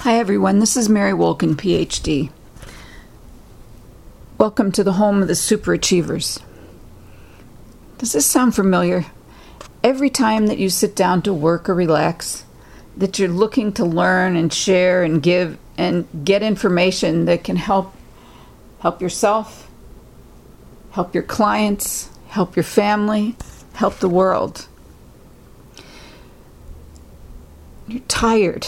Hi everyone, this is Mary Wolkin, PhD. Welcome to the home of the superachievers. Does this sound familiar? Every time that you sit down to work or relax, that you're looking to learn and share and give and get information that can help yourself, help your clients, help your family, help the world. You're tired.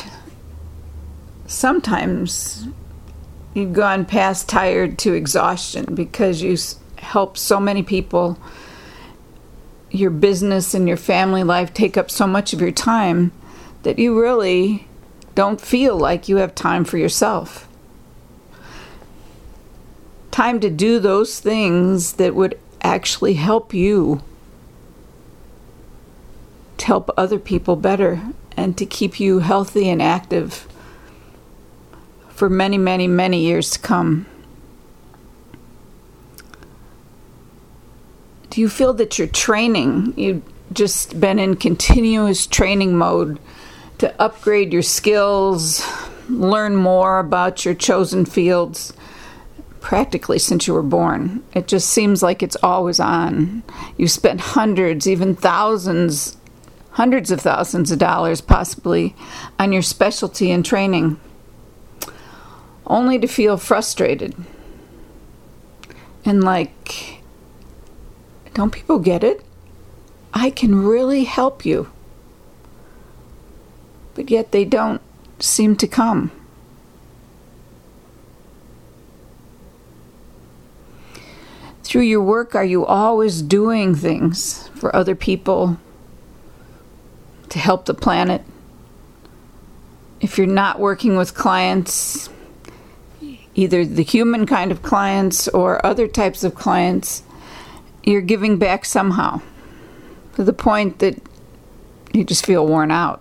Sometimes you've gone past tired to exhaustion because you help so many people. Your business and your family life take up so much of your time that you really don't feel like you have time for yourself. Time to do those things that would actually help you, to help other people better, and to keep you healthy and active for many, many, many years to come. Do you feel that you're training? You've just been in continuous training mode to upgrade your skills, learn more about your chosen fields, practically since you were born. It just seems like it's always on. You spent hundreds, even thousands, hundreds of thousands of dollars possibly on your specialty and training, only to feel frustrated. And like, don't people get it? I can really help you. But yet they don't seem to come. Through your work, are you always doing things for other people to help the planet? If you're not working with clients, either the human kind of clients or other types of clients, you're giving back somehow to the point that you just feel worn out.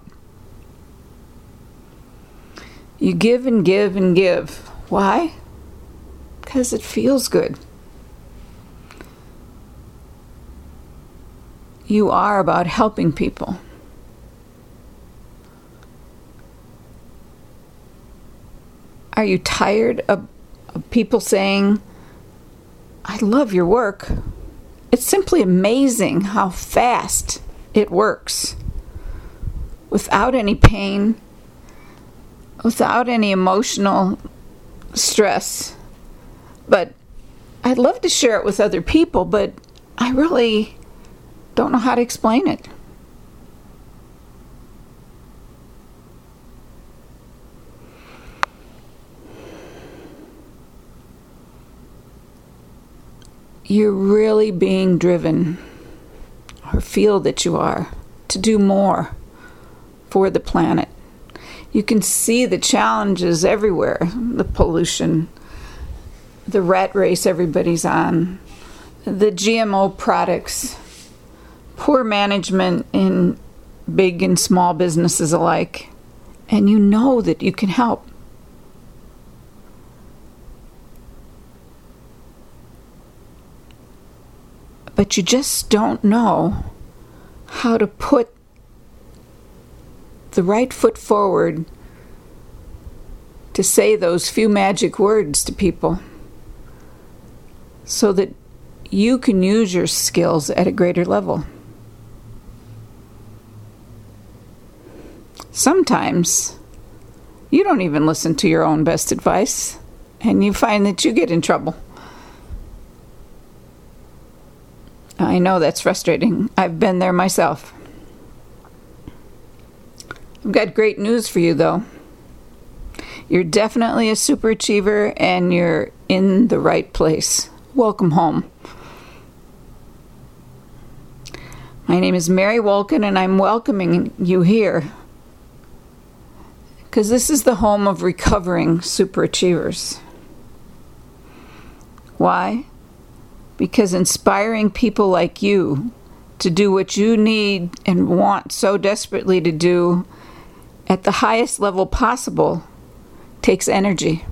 You give and give and give. Why? Because it feels good. You are about helping people. Are you tired of people saying, I love your work? It's simply amazing how fast it works. Without any pain, without any emotional stress. But I'd love to share it with other people, but I really don't know how to explain it. You're really being driven, or feel that you are, to do more for the planet. You can see the challenges everywhere, the pollution, the rat race everybody's on, the GMO products, poor management in big and small businesses alike, and you know that you can help. But you just don't know how to put the right foot forward to say those few magic words to people so that you can use your skills at a greater level. Sometimes you don't even listen to your own best advice, and you find that you get in trouble. I know that's frustrating. I've been there myself. I've got great news for you, though. You're definitely a superachiever, and you're in the right place. Welcome home. My name is Mary Wolkin, and I'm welcoming you here because this is the home of recovering superachievers. Why? Because inspiring people like you to do what you need and want so desperately to do at the highest level possible takes energy.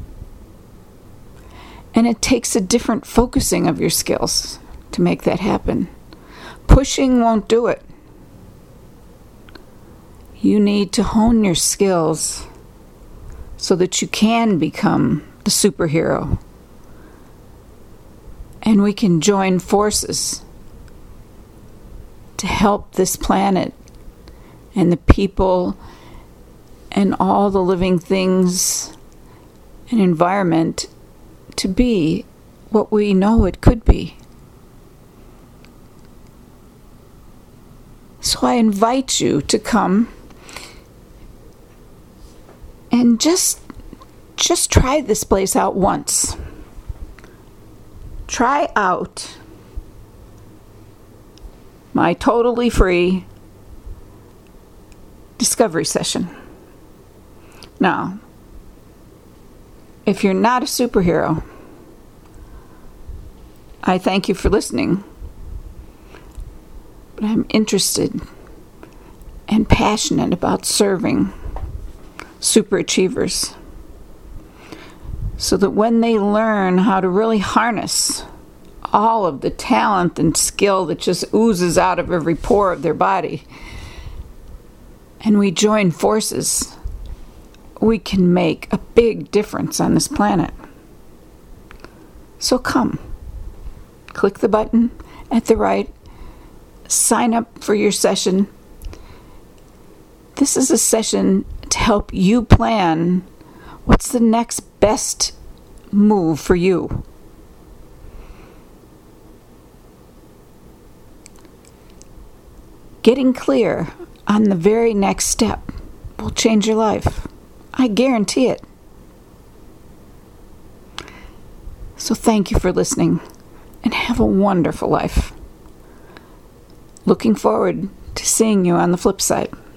And it takes a different focusing of your skills to make that happen. Pushing won't do it. You need to hone your skills so that you can become the superhero. And we can join forces to help this planet and the people and all the living things and environment to be what we know it could be. So I invite you to come and just try this place out once. Try out my totally free discovery session. Now, if you're not a superhero, I thank you for listening. But I'm interested and passionate about serving superachievers so that when they learn how to really harness all of the talent and skill that just oozes out of every pore of their body, and we join forces, we can make a big difference on this planet. So come, click the button at the right, sign up for your session. This is a session to help you plan what's the next best move for you. Getting clear on the very next step will change your life. I guarantee it. So thank you for listening and have a wonderful life. Looking forward to seeing you on the flip side.